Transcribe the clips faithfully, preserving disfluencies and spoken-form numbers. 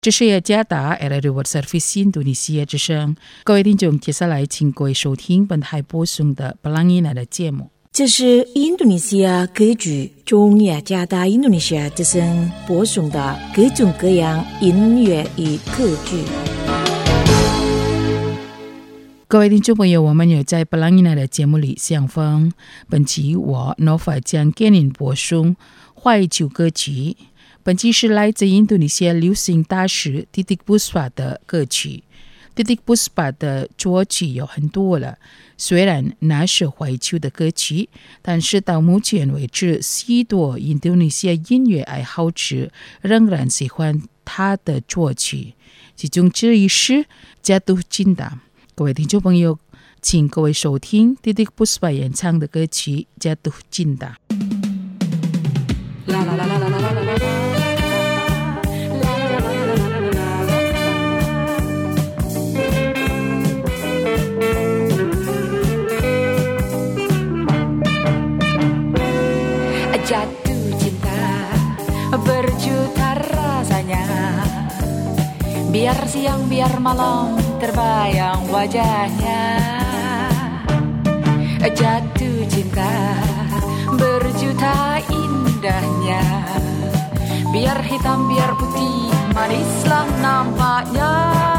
这是耶加达 L R World Service 印度尼西亚之声，各位听众，接下来请各位收听本台播送的布朗伊娜的节目。 这是印度尼西亚歌剧中雅加达印度尼西亚之声播送的各种各样音乐与歌剧。 各位听众朋友，我们有在布朗伊娜的节目里相逢。本期我 Nova 将给您播送怀旧歌曲。本期是来自印度尼西亚流行大师 Titiek Puspa 的歌曲。Titiek Puspa 的作曲有很多了，虽然那是怀旧的歌曲，但是到目前为止，许多印度尼西亚音乐爱好者仍然喜欢他的作曲，其中之一是 Jatuh Cinta。各位听众朋友，请各位收听 Titiek Puspa 演唱的歌曲 Jatuh Cinta。啦啦啦啦啦啦啦啦啦。 Jatuh cinta berjuta rasanya, biar siang biar malam terbayang wajahnya. Jatuh cinta berjuta indahnya, biar hitam biar putih manislah nampaknya.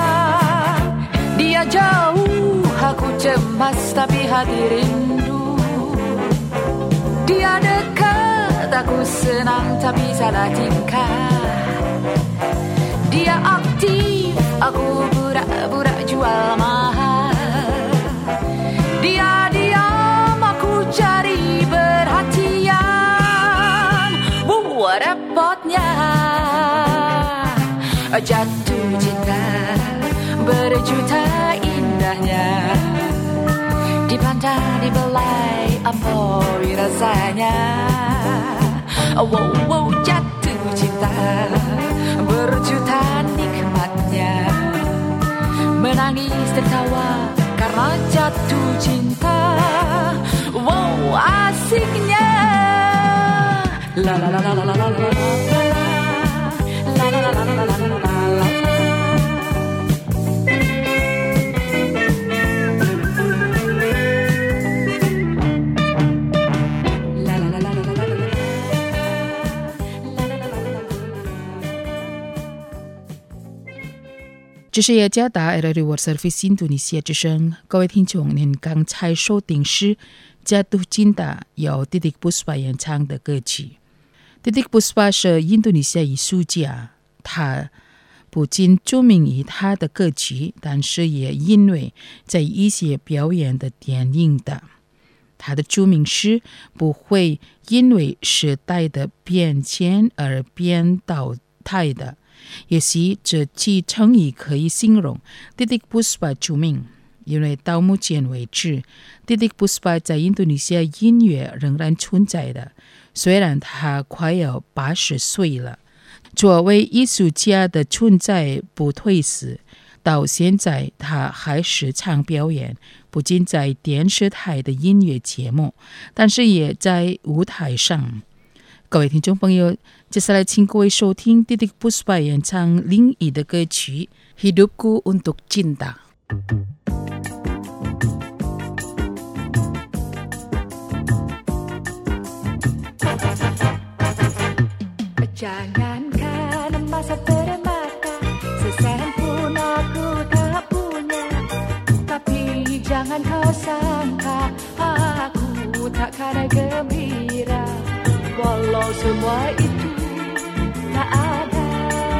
Dia jauh aku cemas tapi hati rindu, dia dekat aku senang tapi salah tingkah. Dia aktif aku pura-pura jual mahal, dia diam aku cari perhatian. Buat repotnya jatuh cinta berjuta indahnya, dipandang dibelai ampoi rasanya. Wow wow jatuh cinta berjuta nikmatnya, menangis tertawa karena jatuh cinta. Wow asiknya. La la la la la la la la la la la la la la la. 这是耶加达 L R World Service 印度尼西亚之声，各位听众，您刚才收听是 Jatuh Cinta 由 Titiek Puspa 演唱的歌曲。Titiek Puspa 是印度尼西亚艺术家，他不仅著名于他的歌曲，但是也因为在一些表演的电影的。他的著名是不会因为时代的变迁而变倒台的。也许这句成语可以形容 Titiek Puspa 著名，因为到目前为止 Titiek Puspa 在印度尼西亚音乐仍然存在的，虽然他快要八十岁了。作为艺术家的存在不退死，到现在他还时常表演，不仅在电视台的音乐节目，但是也在舞台上。各位听众朋友，接下来请各位收听 Titiek Puspa 演唱另一的歌曲 Hidupku Untuk Cinta。 Jangankan masa permata, sesen pun aku tak punya, tapi jangan kau sangka aku takkan gembira walau semua itu tak ada.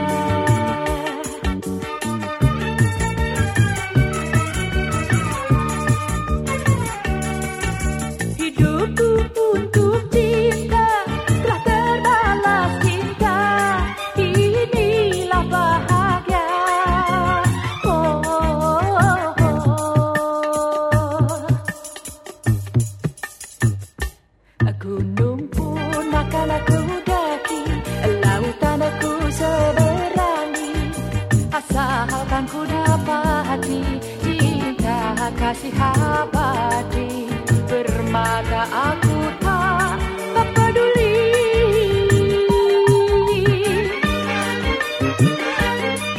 Hidupku untuk cinta telah terbalas cinta, inilah bahagia. Oh, oh, oh. Gunung pun akan aku daki, lautan aku seberangi, asalkan ku dapati cinta kasih abadi. Bermata aku tak peduli.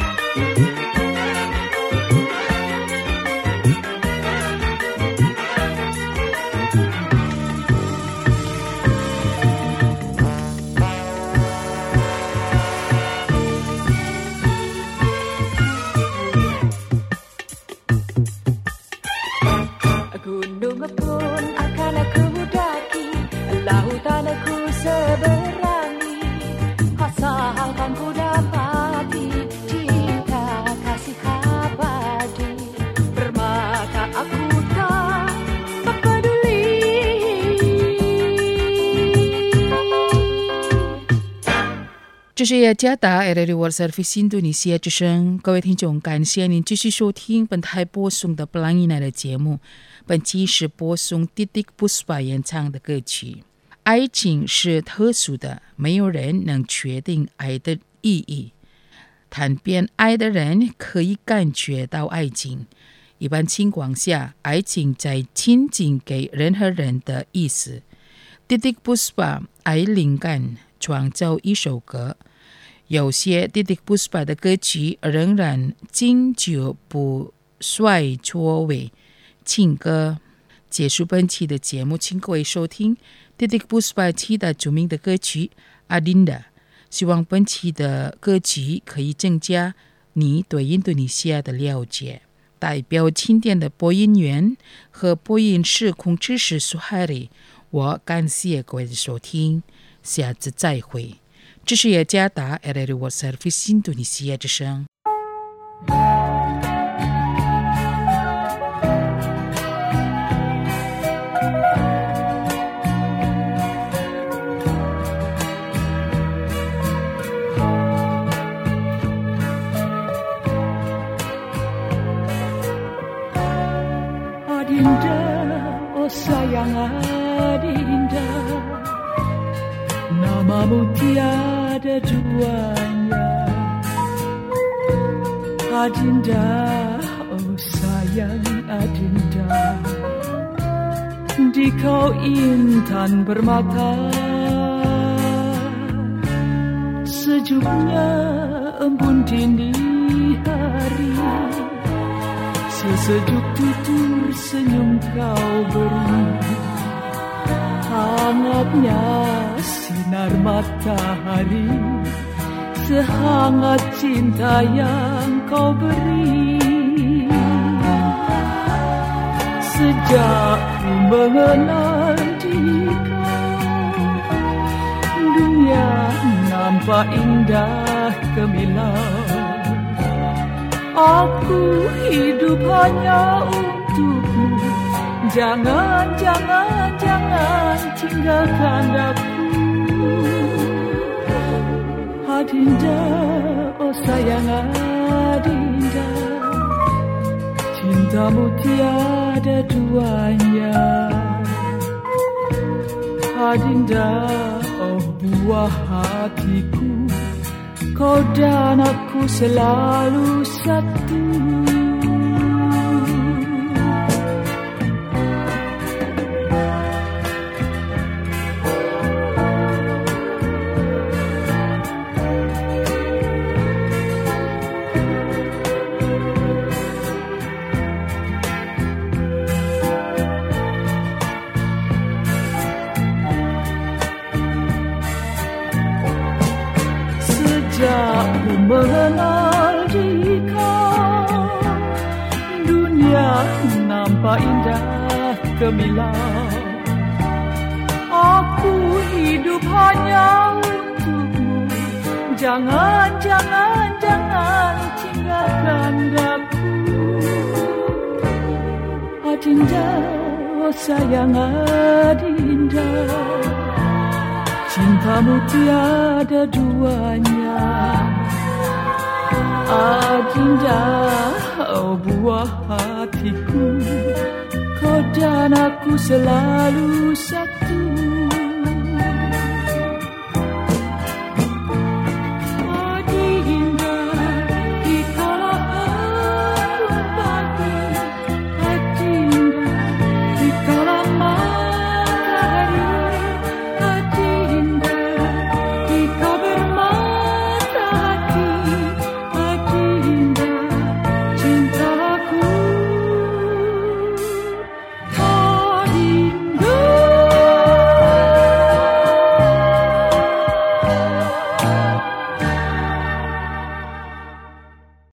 这是雅加达 R R I World Service 印度尼西亚之声，各位听众，感谢您继续收听本台播送的布朗伊奈的节目。本期是播送 Titik Puspa 演唱的歌曲。爱情是特殊的，没有人能决定爱的意义。谈遍爱的人可以感觉到爱情。一般情况下，爱情在亲近给任何人的意思。Titik Puspa 爱灵感创造一首歌。有些 Titik Puspa 的歌曲仍然经久不衰作为情歌。结束本期的节目，请各位收听 Titik Puspa 其他著名的歌曲 Adinda。希望本期的歌曲可以增加你对印度尼西亚的了解。代表钦点的播音员和播音室控制师苏海里，我感谢各位的收听，下次再会。这是雅加达 R R I World Service 印度尼西亚之声。 Adinda, oh sayang Adinda, namamu tiada duanya. Adinda, oh sayang Adinda, di kau intan bermata, sejuknya embun dini hari, sesejuk tutur senyum kau beri, hangatnya sinar matahari, sehangat cinta yang kau beri. Sejak ku mengenal dikau, dunia nampak indah gemilang. Aku hidup hanya untukmu. Jangan, jangan, jangan tinggalkan aku. Adinda, oh sayang Adinda, cintamu tiada duanya. Adinda, oh buah hatiku, kau dan aku selalu satu. Sejak ku mengenal dikau, dunia nampak indah gemilang. Aku hidup hanya untukmu. Jangan, jangan, jangan tinggalkan aku. Adinda, oh sayang Adinda, cintamu tiada duanya. Adinda, oh buah hatiku, kau dan aku selalu satu.